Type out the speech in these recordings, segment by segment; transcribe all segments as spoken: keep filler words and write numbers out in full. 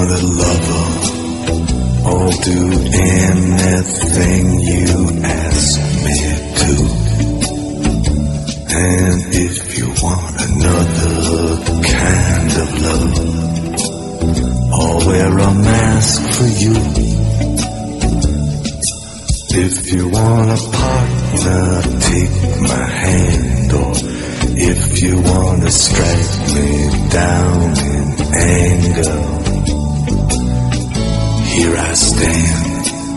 want a lover, I'll do anything you ask me to. And if you want another kind of love, I'll wear a mask for you. If you want a partner, take my hand. Or if you want to strike me down in anger, here I stand,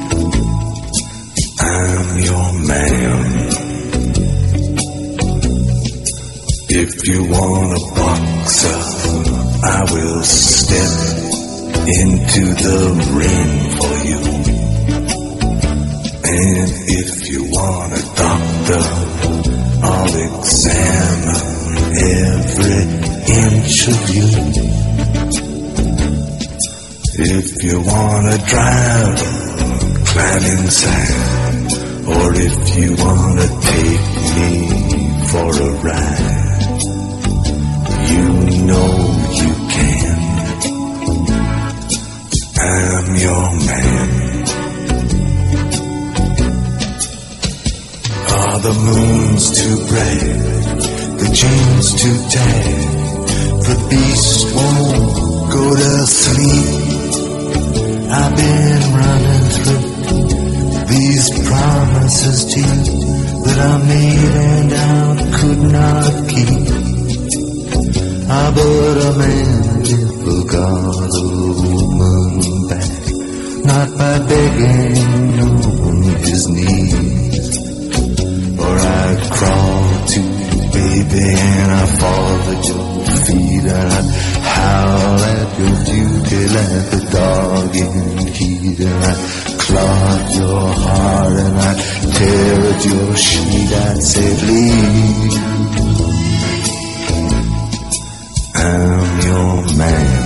I'm your man. If you want a boxer, I will step into the ring for you. And if you want a doctor, I'll examine every inch of you. If you want a driver, climb inside. Or if you want to take me for a ride, you know you can. I'm your man. Are the moons too bright, the chains too tight, the beast won't go to sleep? I've been running through these promises to you that I made and I could not keep. Ah, but a man never got a woman back, not by begging on his knees. Or I'd crawl to you, baby, and I'd fall at your feet, and I'd howl at your beauty like a dog in heat, and I'd claw at your heart, and I'd tear at your sheet. I'd say, please, I'm your man.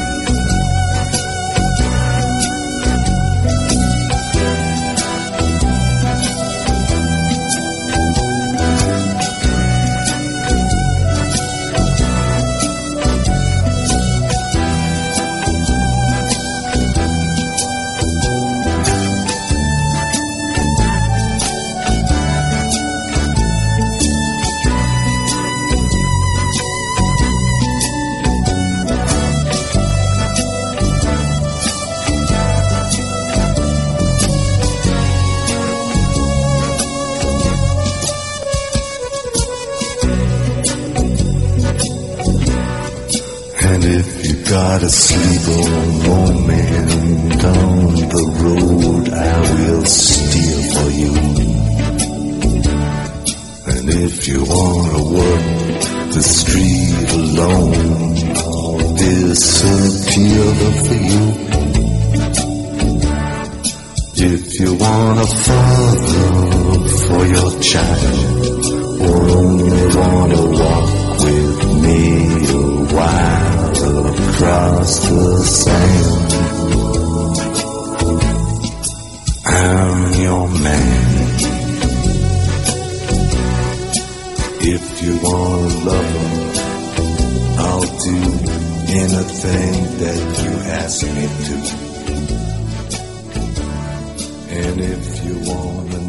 And if you gotta sleep a moment on the road, I will steer for you. And if you wanna work the street alone, I'll disappear for you. If you want a father for your child, or only wanna walk with me a while across the sand, I'm your man. If you want a lover, I'll do anything that you ask me to. And if you want a